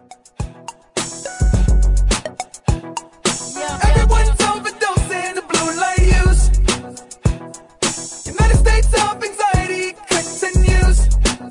Everyone's overdosing the blue light use. United States of anxiety continues.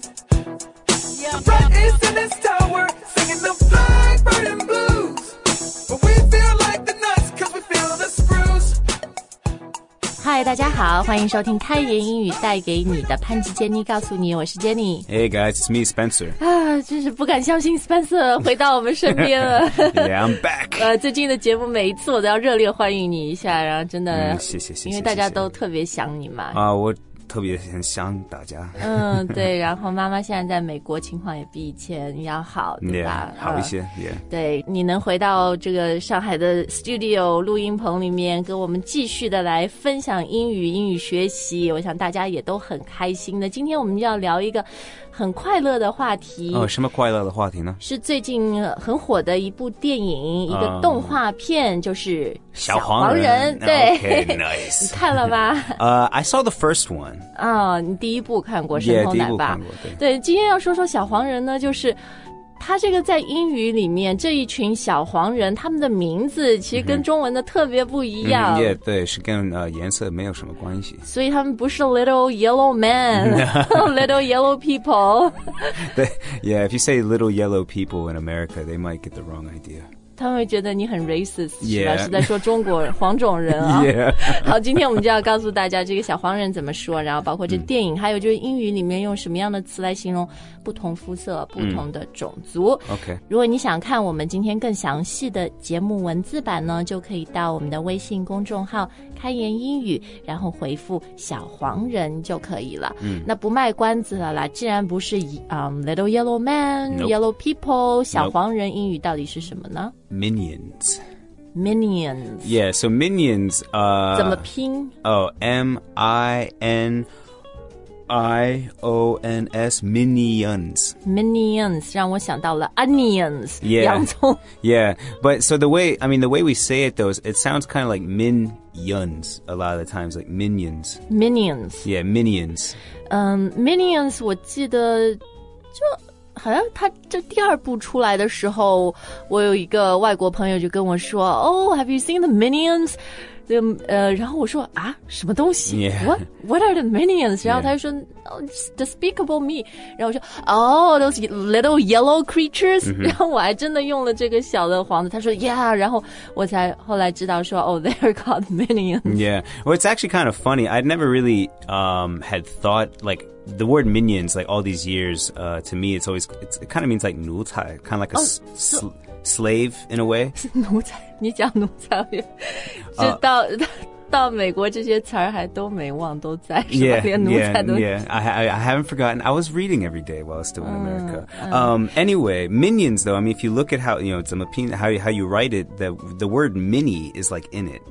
The threat is in its tower, singing the flag burning blues. But we feel like the nuts, cause we feel the screws. 嗨，大家好，欢迎收听开言英语带给你的潘吉杰尼告诉你，我是 Jenny。Hey guys, it's me, Spencer. 啊，真是不敢相信 Spencer 回到我们身边了。 Yeah, I'm back. 最近的节目每一次我都要热烈欢迎你一下，然后真的， 谢谢， 因为大家都特别想你嘛。 我特别很想大家。 对，然后妈妈现在在美国，情况也比以前要好，对吧？ 好一些 yeah. 对，你能回到这个上海的 studio 录音棚里面，跟我们继续的来分享英语学习，我想大家也都很开心的。今天我们要聊一个很快乐的话题。 什么快乐的话题呢？ 是最近很火的一部电影，一个动画片，就是小黄人。对 ，Okay, nice. 你看了吗 ？I saw the first one. 你第一部看过《神偷奶爸》对，今天要说说小黄人呢，就是他这个在英语里面这一群小黄人，他们的名字其实跟中文的特别不一样。 对，是跟颜色没有什么关系。 所以他们不是 little yellow man，little yellow people 对 ，Yeah, if you say little yellow people in America, they might get the wrong idea. 他们会觉得你很 racist， 是吧？是在说中国黄种人啊。好，今天我们就要告诉大家这个小黄人怎么说，然后包括这电影，还有就是英语里面用什么样的词来形容不同肤色、不同的种族。 OK， 如果你想看我们今天更详细的节目文字版呢，就可以到我们的微信公众号开言英语，然后回复小黄人就可以了。那不卖关子了啦，既然不是little yellow man、yellow people， 小黄人英语到底是什么呢 ？Minions. Yeah, so Minions, 怎么拼 M-I-N-I-O-N-S, Minions. Minions 让我想到了 onions, 洋葱。 Yeah, but so the way we say it though, it sounds kind of like minions a lot of the times, like minions. Minions. Yeah, minions. Minions 我记得就好像他这第二部出来的时候，我有一个外国朋友就跟我说，have you seen the Minions？ 然后我说什么东西 What are the Minions？ 然后他就说Despicable Me， 然后我说those little yellow creatures， 然后我还真的用了这个小的黄的，他说 Yeah， 然后我才后来知道说they're called Minions。 Yeah, well it's actually kind of funny. I'd never really had thought like the word minions, like all these years, to me, it kind of means like 奴才, kind of like a slave in a way. 奴才，你讲奴才，就到美国这些词儿还都没忘，都在，是吧？连奴才都。 Yeah. I haven't forgotten. I was reading every day while I was still in America. Anyway, minions though, I mean, if you look at how how you write it, the word mini is like in it.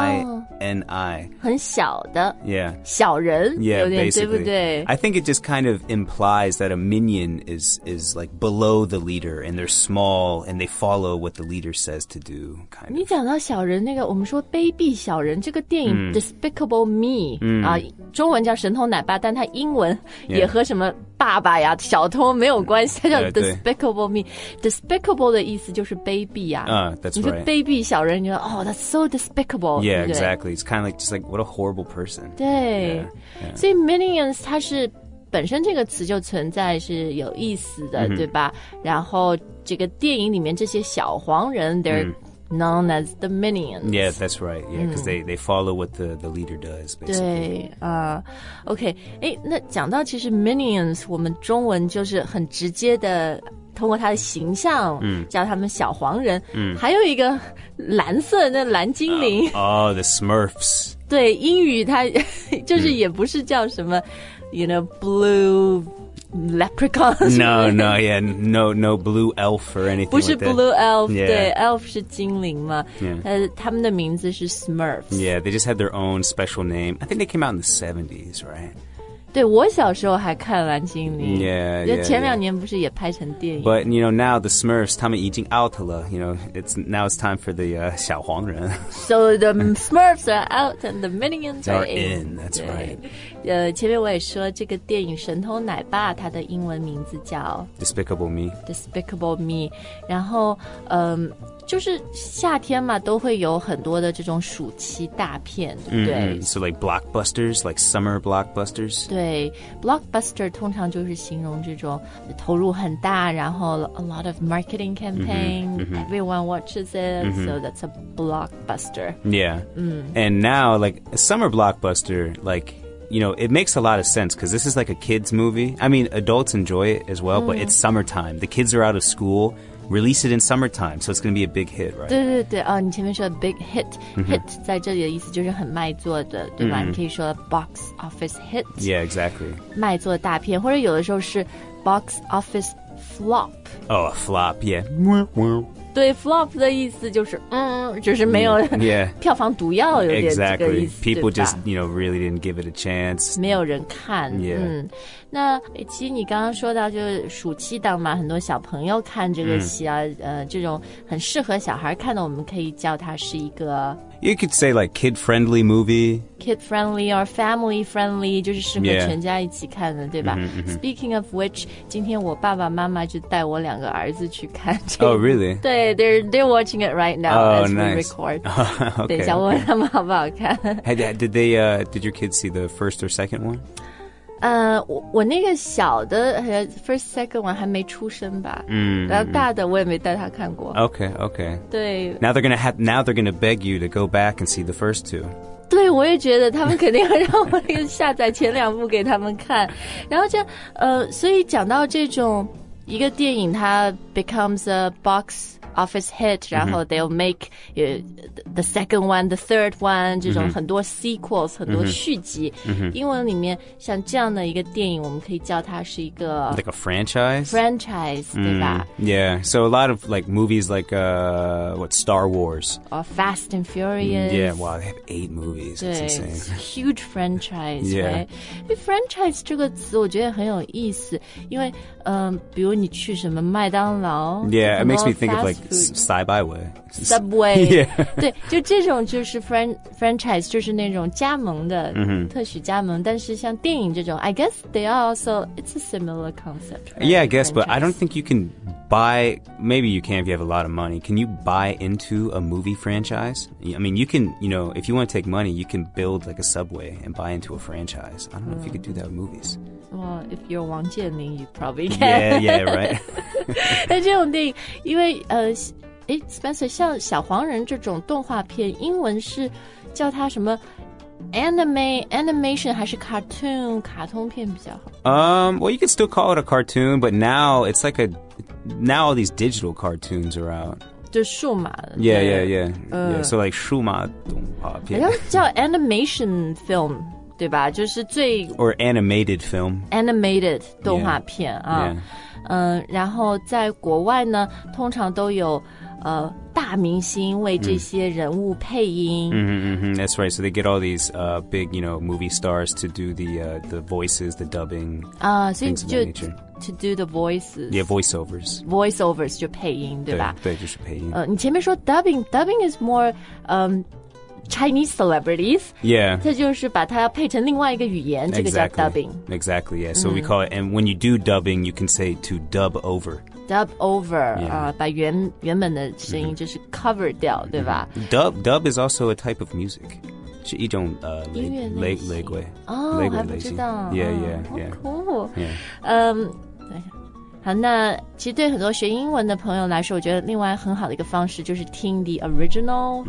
M-I-N-I. 很小的。 Yeah. 小人。 Yeah, 有点 basically. 对不对？ I think it just kind of implies that a minion is like below the leader and they're small and they follow what the leader says to do. Kind of. 你讲到小人那个，我们说卑鄙小人这个电影 Despicable Me 中文叫神偷奶爸，但它英文也和什么爸爸呀、小偷没有关系，它叫 Despicable Me。Despicable 的意思就是卑鄙啊。 That's right. 你说卑鄙小人，你觉得that's so despicable。 Yeah, exactly. It's kind of like just like what a horrible person. 对，所以 Minions 它是本身这个词就存在是有意思的，对吧？然后这个电影里面这些小黄人，they're known as the Minions. Yeah, that's right. Yeah, because they follow what the leader does, basically. 对OK， 那讲到其实 Minions， 我们中文就是很直接的通过他的形象，叫他们小黄人。还有一个蓝色的蓝精灵。 the Smurfs. 对，英语它就是也不是叫什么blue leprechauns. No, yeah, no blue elf or anything. 不是 blue elf， yeah. 对 elf 是精灵嘛。 Yeah. 他们的名字是 Smurfs. Yeah, they just had their own special name. I think they came out in the 70s, right? 对，我小时候还看蓝精灵 Yeah, 前 yeah. 2年不是也拍成电影 But now the Smurfs 他们已经 out 了 now it's time for the 小黄人 So the Smurfs are out and the Minions are are in. That's 对 right. 前面我也说这个电影《神偷奶爸》它的英文名字叫 Despicable Me. Despicable Me， 然后就是夏天嘛，都会有很多的这种暑期大片，对不对？ So like blockbusters, like summer blockbusters. 对 ，blockbuster 通常就是形容这种投入很大，然后 a lot of marketing campaign，everyone watches it，so that's a blockbuster。 Yeah. And now, like, a summer blockbuster, like, it makes a lot of sense because this is like a kid's movie. I mean, adults enjoy it as well, but it's summertime. The kids are out of school. Release it in summertime, so it's going to be a big hit, right? 对对对，你前面说的 big hit，hit 在这里的意思就是很卖座的，对吧？你可以说 box office hit， Yeah, exactly. 卖座大片，或者有的时候是 box office flop。 Oh, a flop, yeah. 对 flop 的意思就是就是没有 Yeah. 票房毒药，有点这个 Exactly. 意思 People 对吧 just, really didn't give it a chance. 没有人看 Yeah. 那其实你刚刚说到就是暑期档嘛，很多小朋友看这个戏啊，这种很适合小孩看的，我们可以叫它是一个 You could say like kid-friendly movie. kid friendly or family friendly， 就是适合 Yeah. 全家一起看的，对吧？Speaking of which， 今天我爸爸妈妈就带我2个儿子去看这个。 Oh, really? 对 they're watching it right now Oh, as we nice. record. Okay. 等一下问问他们好不好看。 Hey, did your kids see the first or second one? 我那个小的first second one 还没出生吧，然后大的我也没带他看过。 Okay. 对 Now they're gonna beg you to go back and see the first two. 对，我也觉得他们肯定会让我那个下载前2部给他们看，然后所以讲到这种一个电影它 becomes a box office hit， 然后 they'll make the second one, the third one， 这种很多 sequels， 很多续集。英文里面像这样的一个电影，我们可以叫它是一个 Like a franchise? franchise， 对吧？ Yeah. So a lot of like movies like Star Wars. Or Fast and Furious。 Yeah, wow, they have 8 movies. 对 It's insane. huge franchise， Yeah. 对 franchise 这个词我觉得很有意思，因为比如你去什么麦当劳 Yeah, it makes me 很多 think of like fast food Saibai Subway， Yeah. 对，就这种就是 franchise， 就是那种加盟的，特许加盟。但是像电影这种 ，I guess they are also it's a similar concept. Right? Yeah, I guess, but I Franchise. don't think you can buy. Maybe you can if you have a lot of money. Can you buy into a movie franchise? I mean, you can. If you want to take money, you can build like a Subway and buy into a franchise. I don't know if you could do that with movies. Well, if you're 王健林 you probably can. Yeah, right. 但这种电影，因为Spencer 像小黄人这种动画片，英文是叫它什么 animation 还是 cartoon 卡通片比较好？ Well, you could still call it a cartoon, but now it's like now all these digital cartoons are out. 就数码的。 Yeah. So like 数码动画好片像叫 animation film 对吧？就是最 or animated film. animated 动画片 Yeah. 然后在国外呢，通常都有大明星为这些人物配音。 That's right. So they get all these big, movie stars to do the voices, the dubbing, 所以 things of 就 that nature. to do the voices. Yeah, voiceovers. voiceovers 就配音，对吧？ 对，就是配音。 你前面说 dubbing is more Chinese celebrities. Yeah. 它就是把它配成另外一个语言，这个叫 dubbing. Exactly, yeah. So we call it, and when you do dubbing, you can say to dub over. Dub over Yeah. 把原本的声音就是 cover 掉，对吧？ Dub is also a type of music. 是一种音乐类型。 雷鬼。 哦， 雷鬼还不知道。 Yeah. Cool. Yeah. 对。好，那其实对很多学英文的朋友来说，我觉得另外很好的一个方式就是听 the original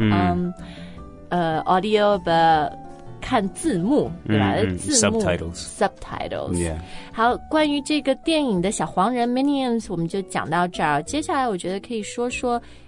audio 的看字幕，对吧？字幕 subtitles。 Yeah. 好，关于这个电影的小黄人 Minions 我们就讲到这儿。接下来我觉得可以说说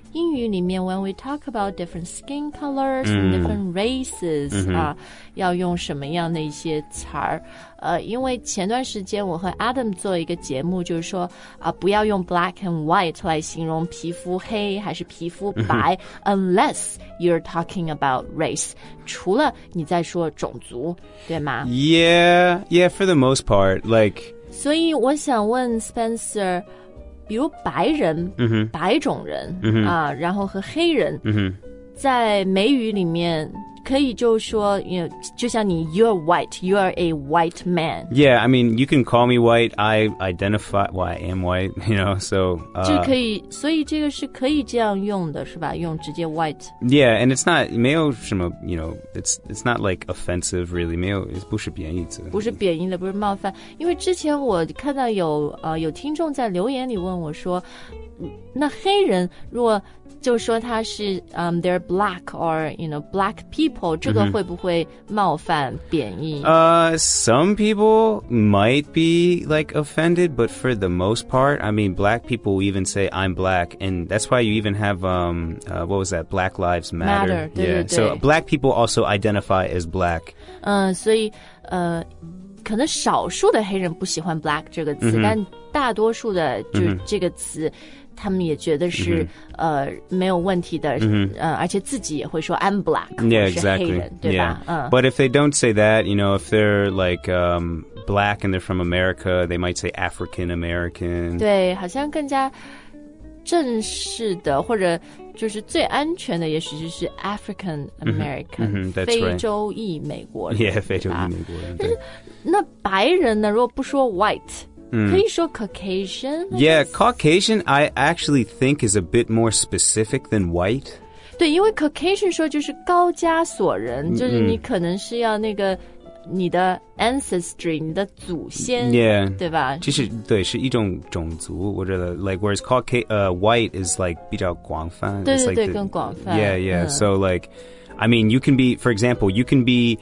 英语里面 when we talk about different skin colors and different races 啊，要用什么样的一些词儿？因为前段时间我和 Adam 做一个节目，就是说不要用 black and white 来形容皮肤黑还是皮肤白unless you're talking about race， 除了你在说种族，对吗？ Yeah, for the most part, like. 所以我想问 Spencer， 比如白人，白种人啊，然后和黑人，在美语里面可以就说，就像你 you're white, you are a white man. Yeah, I mean, you can call me white. I identify, well, I am white, so. 就可以，所以这个是可以这样用的，是吧？用直接 white. Yeah, and it's not, 没有什么, it's not like offensive really. 没有，不是贬义词。 不是贬义的，不是冒犯。因为之前我看到有听众在留言里问我说，那黑人如果就说他是they're black or black people， 这个会不会冒犯贬义 ？Some people might be like offended, but for the most part, I mean, black people even say I'm black, and that's why you even have what was that? Black Lives Matter. 对 Yeah. So black people also identify as black. 所以可能少数的黑人不喜欢 black 这个词，但大多数的就这个词。他们也觉得是没有问题的，而且自己也会说 I'm black， yeah, 是黑人， exactly. 对吧 ？But if they don't say that, if they're like black and they're from America, they might say African American. 对，好像更加正式的，或者就是最安全的，也许就是 African American， 非洲裔美国人。 Yeah， 非洲裔美国人。 但是那白人呢？如果不说 white。可以说 Caucasian? Yeah, Caucasian I actually think is a bit more specific than white. 对，因为 Caucasian 说就是高加索人，就是你可能是要那个你的 ancestry， 你的祖先 ，yeah， 对吧？ 其实对是一种种族，我觉得 like whereas white is like 比较广泛， 对对 like 对，更广泛。 Yeah. So like, I mean, you can be, for example, you can be,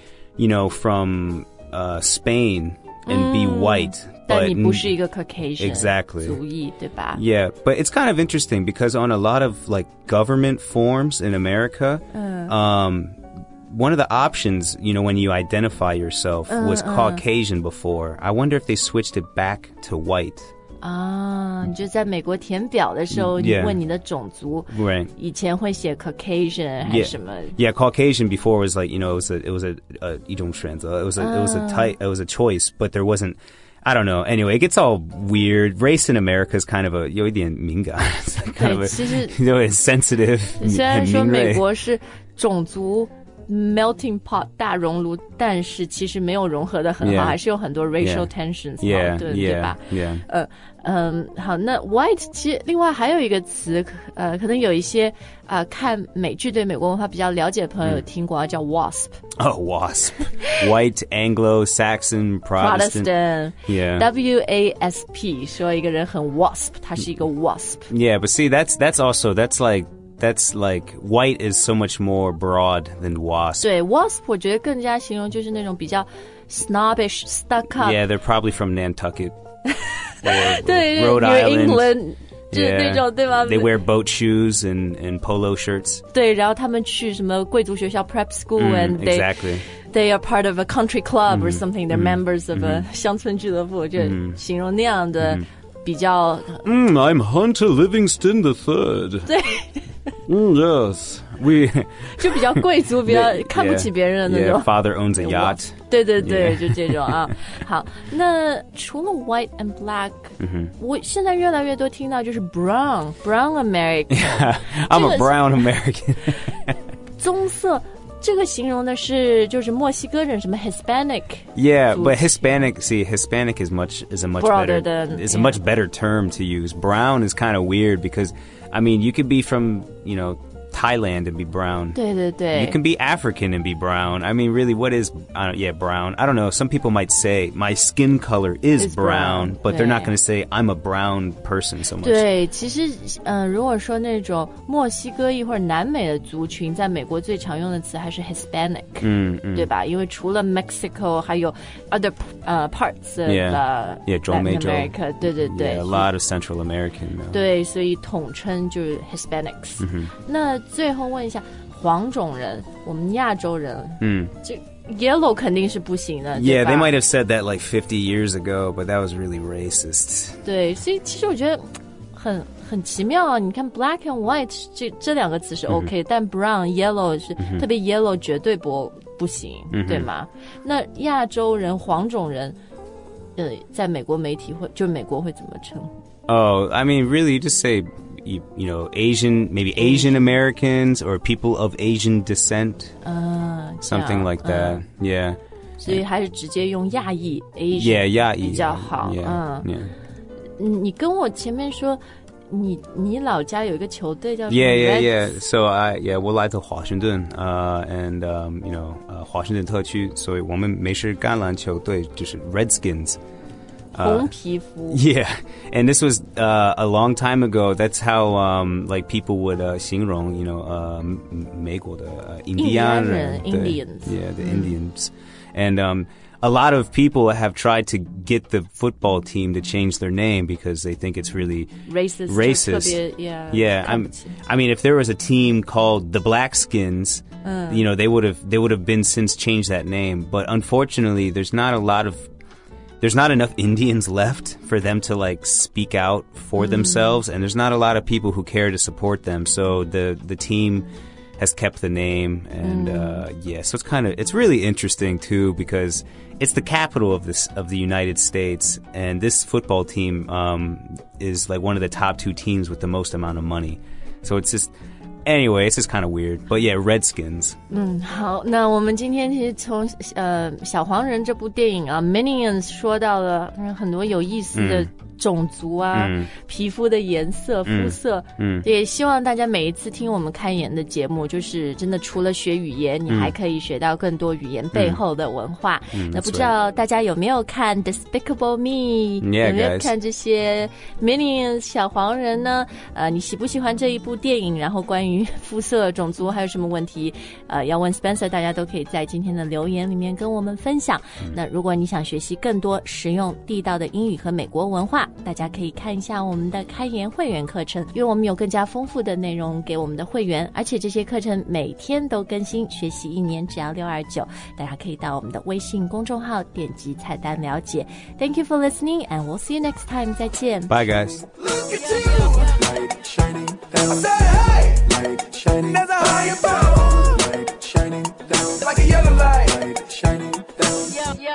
from Spain and be white. 但你不是一个 Caucasian exactly 族裔，对吧？ Yeah, but it's kind of interesting because on a lot of like government forms in America, one of the options, when you identify yourself was Caucasian before. I wonder if they switched it back to white. 你就在美国填表的时候，你问你的种族， Right. 以前会写 Caucasian 还是什么 Yeah, Caucasian before was like, it was a 一种选择, it was a choice, but there wasn't. I don't know. Anyway, it gets all weird. Race in America is kind of a 有一点敏感 It's kind of a sensitive. 虽然说美国是种族 melting pot 大熔炉，但是其实没有融合的很好，还是有很多 racial tensions 矛盾，对吧？好，那 white 其实另外还有一个词，可能有一些看美剧对美国文化比较了解的朋友有听过，叫 WASP。 Oh, WASP. White Anglo-Saxon Protestant. Yeah. WASP 说一个人很 WASP， 他是一个 WASP。 Yeah, but see, that's like white is so much more broad than WASP. 对 WASP 我觉得更加形容就是那种比较 snobbish, stuck up. Yeah, they're probably from Nantucket. 对 Rhode New Island. England 就是那种对吧 They wear boat shoes and polo shirts. 对，然后他们去什么贵族学校 prep school and exactly. they are part of a country club or something. They're members of a 乡村俱乐部，就形容那样的比较 I'm Hunter Livingston III. 对 yes. We 就比较贵族，比较看不起别人的那种。 Father owns a yacht. 对对对，就这种啊。好，那除了 white and black，我现在越来越多听到就是 brown American。 I'm a brown American. 棕色。这个形容的是就是墨西哥人什么 Hispanic. Yeah, but Hispanic is a much broader better a much better term to use. Brown is kind of weird because I mean you could be from, Thailand and be brown. 对对对 You can be African and be brown. I mean, really, what is, brown? I don't know. Some people might say my skin color is brown, but they're not going to say I'm a brown person so much. 对，其实如果说那种墨西哥裔或者南美的族群，在美国最常用的词还是 Hispanic， 对吧？因为除了 Mexico， 还有 other parts of Latin America， 对对对 Yeah, a lot of Central American. 对，所以统称就是 Hispanics。那最后问一下，黄种人，我们亚洲人，这 yellow 肯定是不行的。 Yeah, 对吧 they might have said that like 50 years ago, but that was really racist. 对，所以其实我觉得很奇妙啊！你看 black and white 这两个词是 OK，但 brown yellow 是特别 yellow 绝对不行，对吗？那亚洲人黄种人，在美国媒体就是美国会怎么称？ Oh, I mean, really, you just say, you know, maybe Asian Americans or people of Asian descent. Something like that. Yeah. 所以还是直接用亚裔 Asian Yeah, 亚裔比较好。 Yeah. 你跟我前面说，你老家有一个球队叫 Yeah. So我来自华盛顿，and you know, 华盛顿特区，所以我们美式橄榄球队就是 Redskins。 红皮肤 Yeah, and this was a long time ago. That's how like people would 形容 you know 美国的印第安人 Indians. Yeah, the Indians. And a lot of people have tried to get the football team to change their name because they think it's really racist. 特别 Yeah, I mean, if there was a team called the Blackskins, you know, they would have been since changed that name. But unfortunately, there's not enough Indians left for them to like speak out for themselves, and there's not a lot of people who care to support them. So the team has kept the name, and so it's really interesting too because it's the capital of the United States, and this football team is like one of the top 2 teams with the most amount of money. So it's just. Anyway, it's just kind of weird. But yeah, Redskins. 好，那我们今天其实从小黄人这部电影啊 Minions 说到了很多有意思的种族啊，皮肤的颜色、肤色，也希望大家每一次听我们开言的节目，就是真的除了学语言，你还可以学到更多语言背后的文化。那不知道大家有没有看 Despicable Me？ Yeah, 有没有看这些 Minions 小黄人呢？你喜不喜欢这一部电影？然后关于肤色、种族还有什么问题，要问 Spencer， 大家都可以在今天的留言里面跟我们分享。那如果你想学习更多实用地道的英语和美国文化，大家可以看一下我们的开言会员课程，因为我们有更加丰富的内容给我们的会员，而且这些课程每天都更新，学习1年只要629，大家可以到我们的微信公众号点击菜单了解。Thank you for listening, and we'll see you next time. 再见。 Bye, guys. Look at you. Light shining down. I said, hey. Light shining. That's how you feel. Light shining down. Like a yellow light. Light shining down. Yeah.